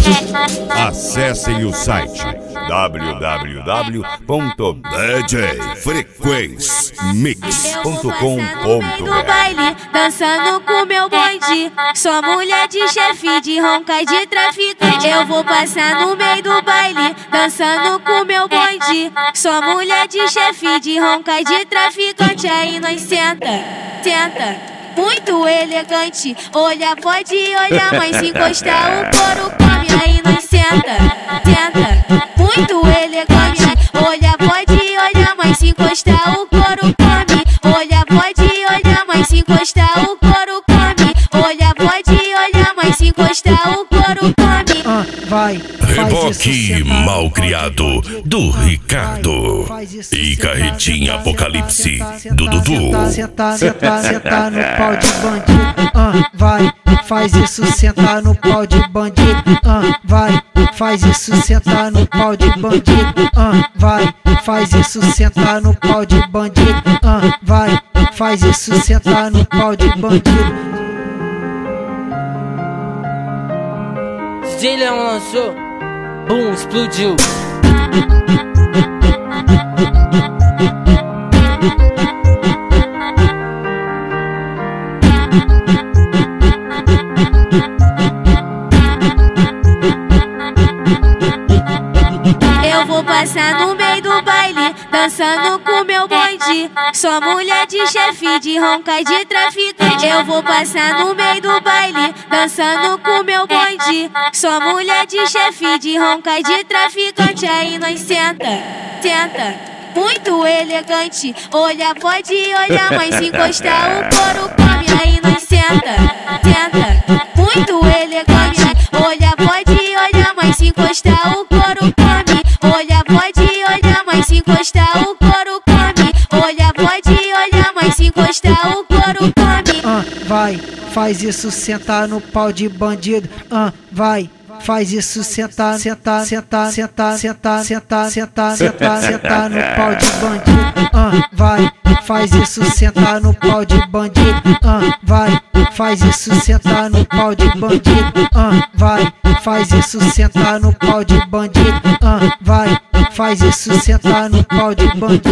Acessem o site www.djfrequencemix.com.br. baile, dançando com meu bonde. Sou mulher de chefe, de ronca, de traficante. Eu vou passar no meio do baile, dançando com meu bonde. Sou mulher de chefe, de ronca, de traficante. Aí nós senta, muito elegante. Olha, pode olhar, mas se encostar o couro come. Aí nós senta, muito elegante. Olha, pode olhar, mas se encostar o couro come. Olha, pode olhar, mas se encostar o couro come. Olha, pode olhar, mas se encostar o couro come. Vai, Reboque mal criado do Ricardo e Carretinha Apocalipse do Dudu. Senta no pau de bandido. Vai, faz isso, senta no pau de bandido. Vai, faz isso, senta no pau de bandido. Vai, faz isso, senta no pau de bandido. Vai, faz isso, senta no pau de bandido. DJ Leão lançou, boom, explodiu. Eu vou passar no meio do baile, dançando com meu bonde. Sou mulher de chefe, de ronca, de traficante. Eu vou passar no meio do baile, dançando com meu bonde. Sou mulher de chefe, de ronca, de traficante. Aí nós senta, muito elegante. Olha, pode olhar, mas se encostar o couro come. Aí nós senta, muito elegante. Olha, pode olhar, mas se encostar o couro come. Olha, pode olhar, mas se encostar o couro come. Olha, pode olhar, mas se encostar o couro come. Vai, faz isso, senta no pau de bandido. Vai, faz isso, senta no pau de bandido. Vai, faz isso, senta no pau de bandido. Vai, faz isso, senta no pau de bandido. Vai, faz isso, senta no pau de bandido. Vai, faz isso, senta no pau de bandido.